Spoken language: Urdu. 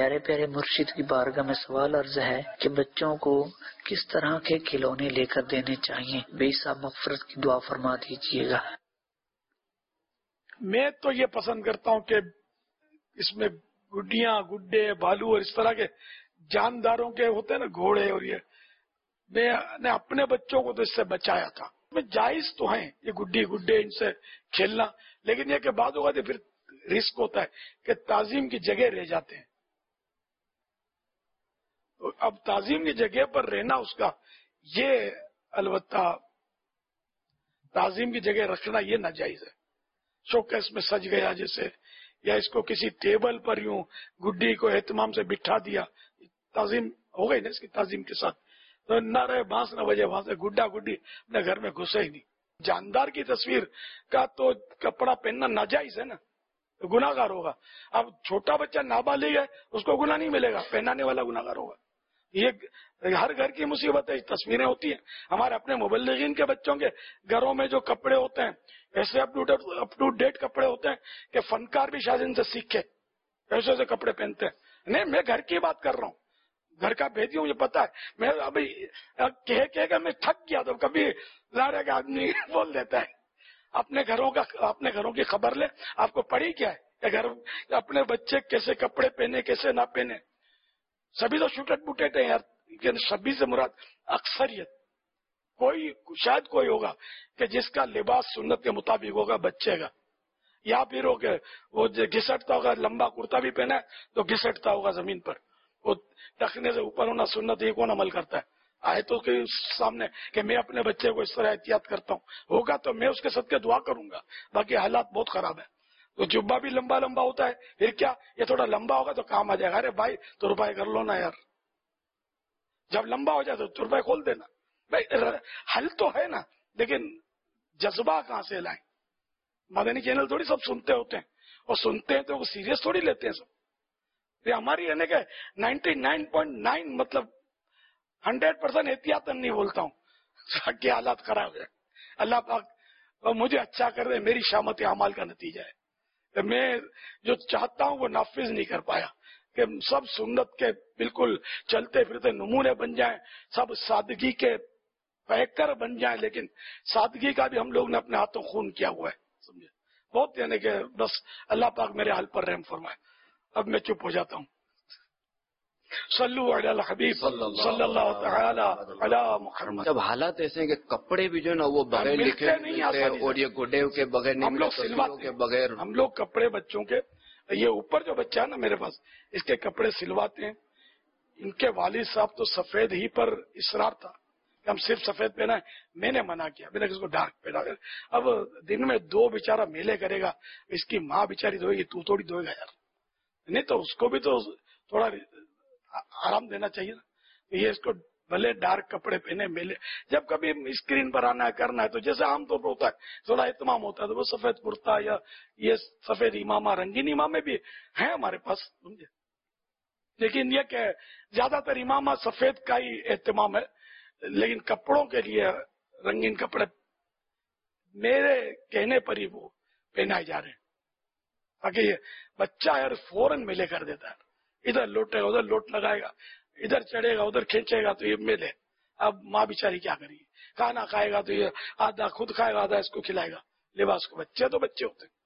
پیارے پیارے مرشد کی بارگاہ میں سوال عرض ہے کہ بچوں کو کس طرح کے کھلونے لے کر دینے چاہیے؟ بھائی صاحب مغفرت کی دعا فرما دیجیے گا۔ میں تو یہ پسند کرتا ہوں کہ اس میں گڈیاں، گڈے، بھالو اور اس طرح کے جانداروں کے ہوتے ہیں نا، گھوڑے اور یہ، میں نے اپنے بچوں کو تو اس سے بچایا تھا۔ میں جائز تو ہیں یہ گڈی گڈے ان سے کھیلنا، لیکن یہ کہ بعض اوقات پھر رسک ہوتا ہے کہ تعظیم کی جگہ رہ جاتے ہیں۔ اب تعظیم کی جگہ پر رہنا اس کا، یہ البتہ تعظیم کی جگہ رکھنا یہ ناجائز ہے۔ شوکیس میں سج گیا جیسے، یا اس کو کسی ٹیبل پر یوں گڈی کو اہتمام سے بٹھا دیا، تعظیم ہو گئی نا اس کی تعظیم کے ساتھ، تو نہ رہے بانس نہ بجے وہاں سے گڈا گڈی اپنے گھر میں گھسے ہی نہیں۔ جاندار کی تصویر کا تو کپڑا پہننا ناجائز ہے نا، گناہ گار ہوگا۔ اب چھوٹا بچہ نابالغ ہے، اس کو گناہ نہیں ملے گا، پہنانے والا گناہ گار ہوگا۔ یہ ہر گھر کی مصیبت ہے، تصویریں ہوتی ہیں ہمارے اپنے مبلغین کے بچوں کے گھروں میں، جو کپڑے ہوتے ہیں ایسے اپ ٹو ڈیٹ کپڑے ہوتے ہیں کہ فنکار بھی شاید ان سے سیکھے، ایسے ایسے کپڑے پہنتے ہیں۔ نہیں، میں گھر کی بات کر رہا ہوں، گھر کا بھیجی ہوں، مجھے پتا ہے۔ میں ابھی کہہ کہ میں تھک گیا تو کبھی لاڑے کا آدمی بول دیتا ہے۔ اپنے گھروں کی خبر لے، آپ کو پڑھی کیا ہے کہ گھر اپنے بچے کیسے کپڑے پہنے کیسے نہ پہنے۔ سبھی تو شوٹٹ بوٹیٹ ہیں یار، سبھی سے مراد اکثریت، شاید کوئی ہوگا کہ جس کا لباس سنت کے مطابق ہوگا بچے کا، یا پھر وہ گھسٹتا ہوگا، لمبا کرتا بھی پہنا ہے تو گھسٹتا ہوگا زمین پر، وہ ٹخنے سے اوپر ہونا سنت، یہ کون عمل کرتا ہے؟ آئے تو کہ سامنے کہ میں اپنے بچے کو اس طرح احتیاط کرتا ہوں، ہوگا تو میں اس کے صدقے دعا کروں گا، باقی حالات بہت خراب ہے۔ تو جبہ بھی لمبا لمبا ہوتا ہے، پھر کیا یہ تھوڑا لمبا ہوگا تو کام آ جائے گا، ارے بھائی تو روپئے کر لو نا یار، جب لمبا ہو جائے تو روپئے کھول دینا بھائی، حل تو ہے نا، لیکن جذبہ کہاں سے لائیں؟ مدنی چینل تھوڑی سب سنتے ہوتے ہیں، اور سنتے ہیں تو وہ سیریس تھوڑی لیتے ہیں سب۔ یہ ہماری یعنی کہ 99.9 مطلب 100% احتیاط نہیں بولتا ہوں کہ حالات خراب ہے۔ اللہ پاک مجھے اچھا کر دے، میری شامت اعمال کا نتیجہ ہے کہ میں جو چاہتا ہوں وہ نافذ نہیں کر پایا، کہ سب سنت کے بالکل چلتے پھرتے نمونے بن جائیں، سب سادگی کے پیکر بن جائیں، لیکن سادگی کا بھی ہم لوگ نے اپنے ہاتھوں خون کیا ہوا ہے، سمجھے بہت، یعنی کہ بس اللہ پاک میرے حال پر رحم فرمائے۔ اب میں چپ ہو جاتا ہوں۔ صلو علی الحبیب صلی اللہ تعالی علی محمد۔ جب حالات ایسے ہیں کہ کپڑے بھی جو ہے نا وہ بغیر لکھے نہیں اور یہ گڈے کے بغیر نہیں، ہم لوگ سلواتے کے بغیر، ہم لوگ کپڑے بچوں کے، یہ اوپر جو بچہ ہے نا میرے پاس، اس کے کپڑے سلواتے ہیں۔ ان کے والد صاحب تو سفید ہی پر اصرار تھا کہ ہم صرف سفید پہنا ہے، میں نے منع کیا، میں نے اس کو ڈارک پہنا کر، اب دن میں 2 بیچارہ میلے کرے گا، اس کی ماں بیچاری دھوئے گی، تو تھوڑی دھوئے گا یار، نہیں تو اس کو بھی تو تھوڑا آرام دینا چاہیے نا۔ یہ اس کو بھلے ڈارک کپڑے پہنے میلے، جب کبھی اسکرین پر آنا ہے کرنا ہے تو جیسے عام طور پر ہوتا ہے تھوڑا اہتمام ہوتا ہے تو وہ سفید کرتا یا یہ سفید امامہ، رنگین امامے بھی ہیں ہمارے پاس، سمجھے، لیکن یہ کہ زیادہ تر امامہ سفید کا ہی اہتمام ہے، لیکن کپڑوں کے لیے رنگین کپڑے میرے کہنے پر ہی وہ پہنائے جا رہے ہیں، تاکہ یہ بچہ یار فوراً میلے کر دیتا ہے، ادھر لوٹے گا ادھر لوٹ لگائے گا، ادھر چڑھے گا ادھر کھینچے گا تو یہ میلے۔ اب ماں بیچاری کیا کرے گی، کھانا کھائے گا تو یہ آدھا خود کھائے گا آدھا اس کو کھلائے گا، لباس کو، بچے تو بچے ہوتے ہیں۔